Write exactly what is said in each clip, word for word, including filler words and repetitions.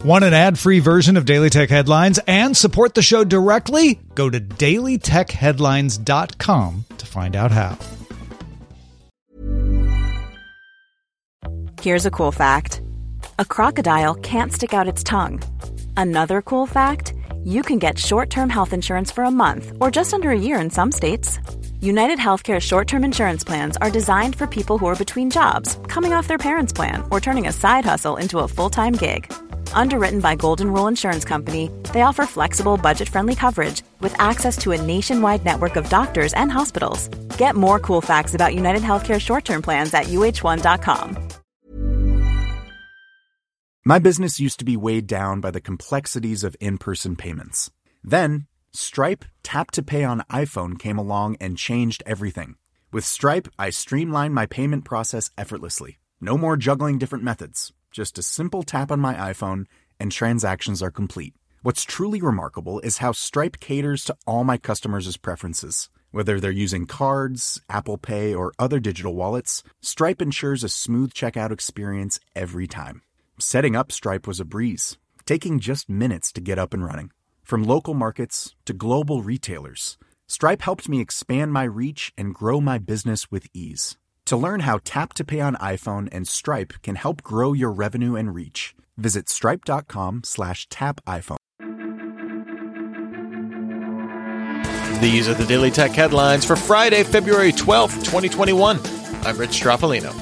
Want an ad-free version of Daily Tech Headlines and support the show directly? Go to daily tech headlines dot com to find out how. Here's a cool fact. A crocodile can't stick out its tongue. Another cool fact, you can get short-term health insurance for a month or just under a year in some states. United Healthcare short-term insurance plans are designed for people who are between jobs, coming off their parents' plan, or turning a side hustle into a full-time gig. Underwritten by Golden Rule Insurance Company, they offer flexible, budget-friendly coverage with access to a nationwide network of doctors and hospitals. Get more cool facts about United Healthcare short-term plans at U H one dot com. My business used to be weighed down by the complexities of in-person payments. Then, Stripe Tap to Pay on iPhone came along and changed everything. With Stripe, I streamlined my payment process effortlessly. No more juggling different methods. Just a simple tap on my iPhone and transactions are complete. What's truly remarkable is how Stripe caters to all my customers' preferences. Whether they're using cards, Apple Pay, or other digital wallets, Stripe ensures a smooth checkout experience every time. Setting up Stripe was a breeze, taking just minutes to get up and running. From local markets to global retailers, Stripe helped me expand my reach and grow my business with ease. To learn how Tap to Pay on iPhone and Stripe can help grow your revenue and reach, visit stripe.com slash tap iPhone. These are the Daily Tech Headlines for Friday, February twelfth, twenty twenty-one. I'm Rich Stroffolino.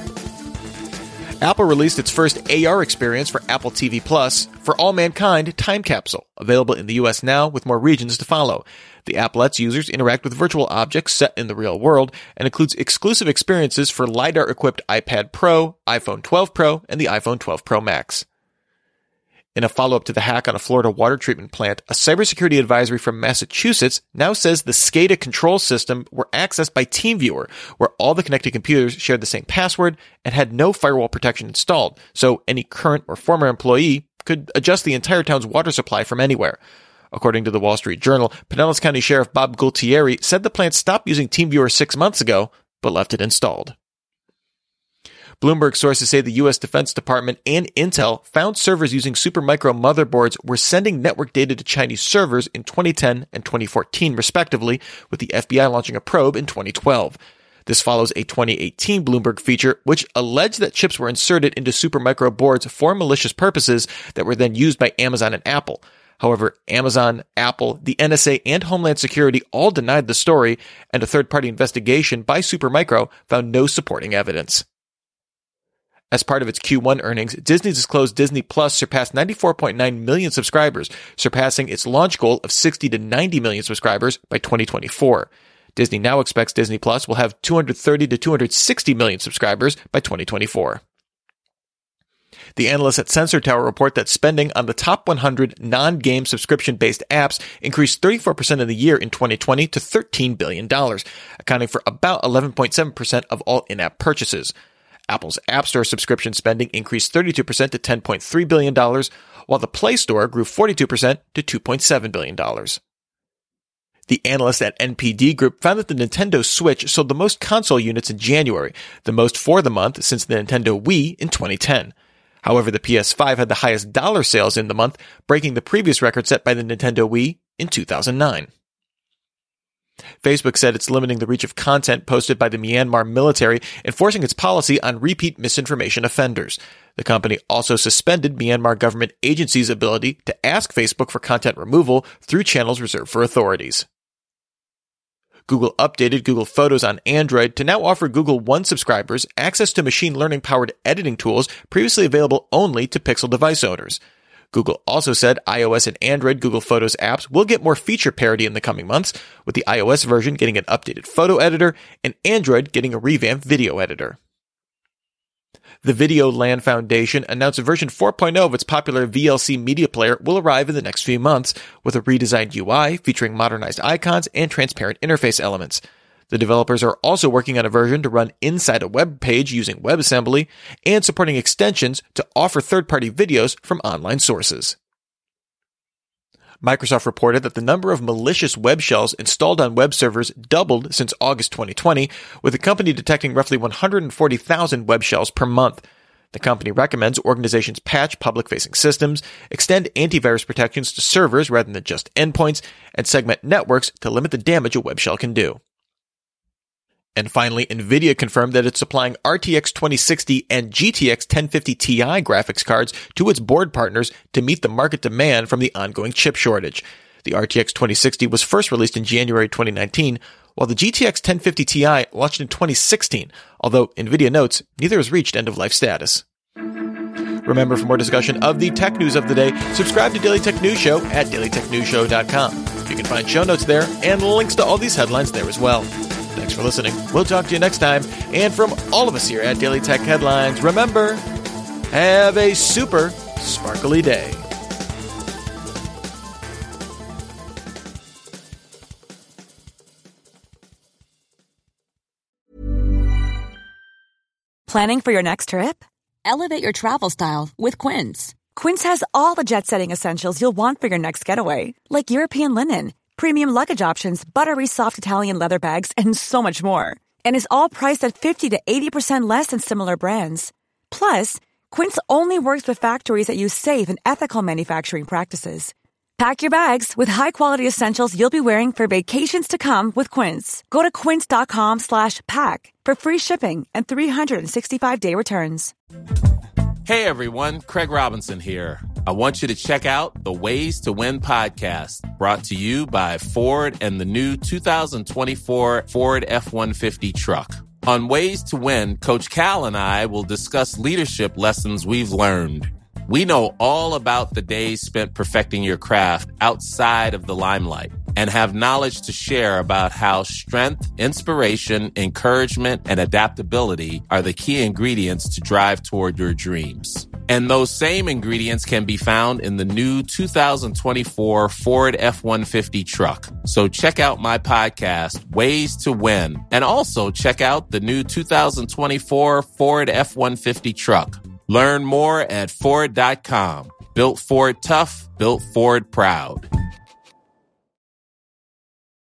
Apple released its first A R experience for Apple T V Plus, For All Mankind Time Capsule, available in the U S now with more regions to follow. The app lets users interact with virtual objects set in the real world and includes exclusive experiences for LiDAR-equipped iPad Pro, iPhone twelve Pro, and the iPhone twelve Pro Max. In a follow-up to the hack on a Florida water treatment plant, a cybersecurity advisory from Massachusetts now says the SCADA control system were accessed by TeamViewer, where all the connected computers shared the same password and had no firewall protection installed, so any current or former employee could adjust the entire town's water supply from anywhere. According to the Wall Street Journal, Pinellas County Sheriff Bob Gualtieri said the plant stopped using TeamViewer six months ago, but left it installed. Bloomberg sources say the U S Defense Department and Intel found servers using Supermicro motherboards were sending network data to Chinese servers in twenty ten and twenty fourteen, respectively, with the F B I launching a probe in twenty twelve. This follows a twenty eighteen Bloomberg feature which alleged that chips were inserted into Supermicro boards for malicious purposes that were then used by Amazon and Apple. However, Amazon, Apple, the N S A, and Homeland Security all denied the story, and a third-party investigation by Supermicro found no supporting evidence. As part of its Q one earnings, Disney disclosed Disney Plus surpassed ninety-four point nine million subscribers, surpassing its launch goal of sixty to ninety million subscribers by twenty twenty-four. Disney now expects Disney Plus will have two hundred thirty to two hundred sixty million subscribers by twenty twenty-four. The analysts at Sensor Tower report that spending on the top one hundred non-game subscription-based apps increased thirty-four percent in the year in twenty twenty to thirteen billion dollars, accounting for about eleven point seven percent of all in-app purchases. Apple's App Store subscription spending increased thirty-two percent to ten point three billion dollars, while the Play Store grew forty-two percent to two point seven billion dollars. The analyst at N P D Group found that the Nintendo Switch sold the most console units in January, the most for the month since the Nintendo Wii in twenty ten. However, the P S five had the highest dollar sales in the month, breaking the previous record set by the Nintendo Wii in two thousand nine. Facebook said it's limiting the reach of content posted by the Myanmar military, enforcing its policy on repeat misinformation offenders. The company also suspended Myanmar government agencies' ability to ask Facebook for content removal through channels reserved for authorities. Google updated Google Photos on Android to now offer Google One subscribers access to machine learning-powered editing tools previously available only to Pixel device owners. Google also said iOS and Android Google Photos apps will get more feature parity in the coming months, with the iOS version getting an updated photo editor and Android getting a revamped video editor. The Videoland Foundation announced version four point oh of its popular V L C media player will arrive in the next few months, with a redesigned U I featuring modernized icons and transparent interface elements. The developers are also working on a version to run inside a web page using WebAssembly and supporting extensions to offer third-party videos from online sources. Microsoft reported that the number of malicious web shells installed on web servers doubled since August twenty twenty, with the company detecting roughly one hundred forty thousand web shells per month. The company recommends organizations patch public-facing systems, extend antivirus protections to servers rather than just endpoints, and segment networks to limit the damage a web shell can do. And finally, NVIDIA confirmed that it's supplying R T X twenty sixty and G T X ten fifty Ti graphics cards to its board partners to meet the market demand from the ongoing chip shortage. The R T X twenty sixty was first released in January twenty nineteen, while the G T X ten fifty Ti launched in twenty sixteen, although NVIDIA notes neither has reached end-of-life status. Remember, for more discussion of the tech news of the day, subscribe to Daily Tech News Show at daily tech news show dot com. You can find show notes there and links to all these headlines there as well. Thanks for listening. We'll talk to you next time. And from all of us here at Daily Tech Headlines, remember, have a super sparkly day. Planning for your next trip? Elevate your travel style with Quince. Quince has all the jet-setting essentials you'll want for your next getaway, like European linen, premium luggage options, buttery soft Italian leather bags, and so much more. And is all priced at fifty to eighty percent less than similar brands. Plus, Quince only works with factories that use safe and ethical manufacturing practices. Pack your bags with high-quality essentials you'll be wearing for vacations to come with Quince. Go to quince.com slash pack for free shipping and three sixty-five day returns. Hey everyone, Craig Robinson here. I want you to check out the Ways to Win podcast, brought to you by Ford and the new two thousand twenty-four Ford F one fifty truck. On Ways to Win, Coach Cal and I will discuss leadership lessons we've learned. We know all about the days spent perfecting your craft outside of the limelight and have knowledge to share about how strength, inspiration, encouragement, and adaptability are the key ingredients to drive toward your dreams. And those same ingredients can be found in the new two thousand twenty-four Ford F one fifty truck. So check out my podcast, Ways to Win, and also check out the new two thousand twenty-four Ford F one fifty truck. Learn more at Ford dot com. Built Ford tough, built Ford proud.